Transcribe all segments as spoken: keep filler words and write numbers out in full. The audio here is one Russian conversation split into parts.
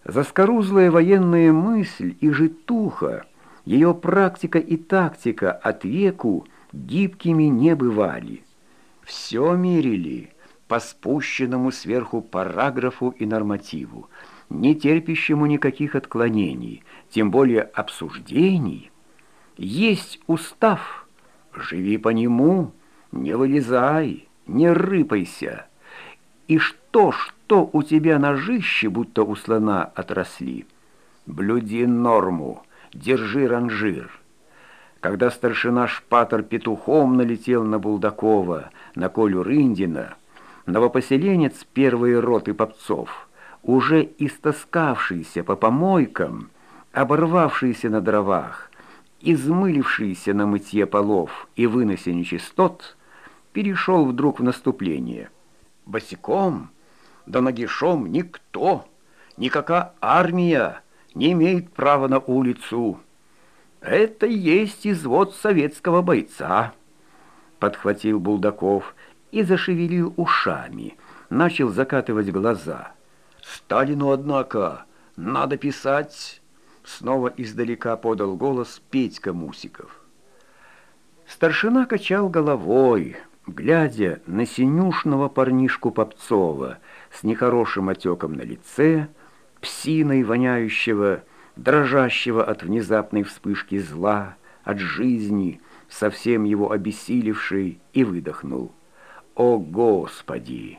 Заскорузлая военная мысль и житуха, ее практика и тактика от веку гибкими не бывали. Все мерили по спущенному сверху параграфу и нормативу, не терпящему никаких отклонений, тем более обсуждений. Есть устав, живи по нему, не вылезай, не рыпайся. И что, что у тебя ножище, будто у слона, отросли? Блюди норму, держи ранжир. Когда старшина Шпатор петухом налетел на Булдакова, на Колю Рындина, новопоселенец первой роты попцов, уже истоскавшийся по помойкам, оборвавшийся на дровах, измылившийся на мытье полов и выносе нечистот, перешел вдруг в наступление. Босиком, да нагишом никто, никакая армия не имеет права на улицу. Это есть извод советского бойца, подхватил Булдаков и зашевелил ушами, начал закатывать глаза. Сталину, однако, надо писать, снова издалека подал голос Петька Мусиков. Старшина качал головой, глядя на синюшного парнишку Попцова с нехорошим отеком на лице, псиной воняющего, дрожащего от внезапной вспышки зла, от жизни, совсем его обессилевшей, и выдохнул: «О, Господи!»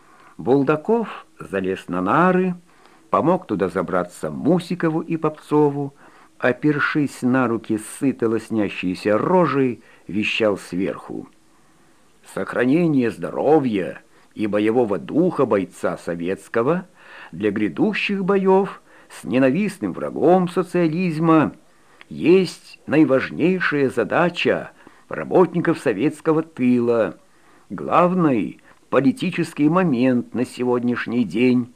Булдаков залез на нары, помог туда забраться Мусикову и Попцову, опершись на руки сыто лоснящейся рожей, вещал сверху: «Сохранение здоровья и боевого духа бойца советского для грядущих боев с ненавистным врагом социализма есть наиважнейшая задача работников советского тыла, главный политический момент на сегодняшний день».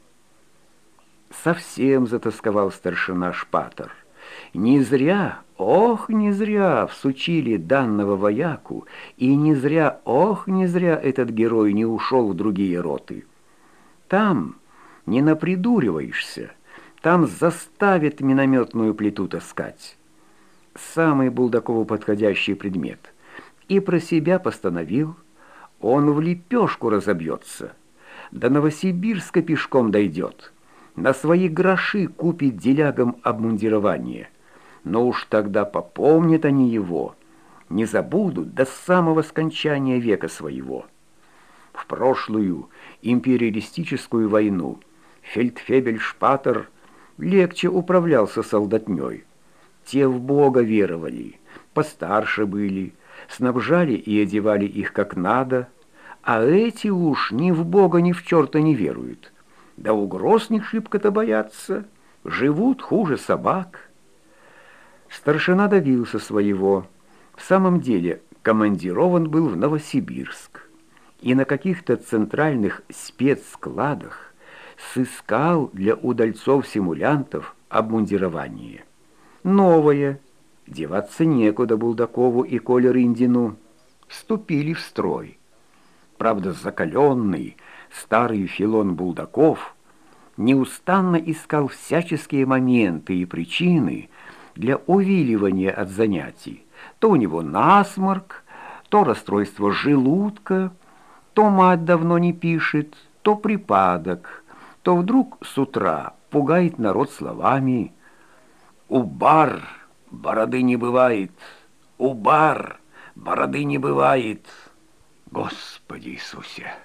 Совсем затасковал старшина Шпатор. Не зря, ох, не зря всучили данного вояку, и не зря, ох, не зря этот герой не ушел в другие роты. Там не напридуриваешься, там заставят минометную плиту таскать. Самый Булдакову подходящий предмет. И про себя постановил: он в лепешку разобьется, до Новосибирска пешком дойдет, на свои гроши купит делягам обмундирование. Но уж тогда попомнят они его, не забудут до самого скончания века своего. В прошлую империалистическую войну фельдфебель Шпатор легче управлялся солдатней. Те в Бога веровали, постарше были, снабжали и одевали их как надо, а эти уж ни в Бога, ни в черта не веруют. Да угроз не шибко-то боятся, живут хуже собак. Старшина добился своего. В самом деле командирован был в Новосибирск и на каких-то центральных спецскладах сыскал для удальцов-симулянтов обмундирование. Новое, деваться некуда Булдакову и Коле Рындину, вступили в строй. Правда, закаленный старый филон Булдаков неустанно искал всяческие моменты и причины для увиливания от занятий. То у него насморк, то расстройство желудка, то мать давно не пишет, то припадок, то вдруг с утра пугает народ словами: «Убар, бороды не бывает! Убар, бороды не бывает!» Господи Иисусе!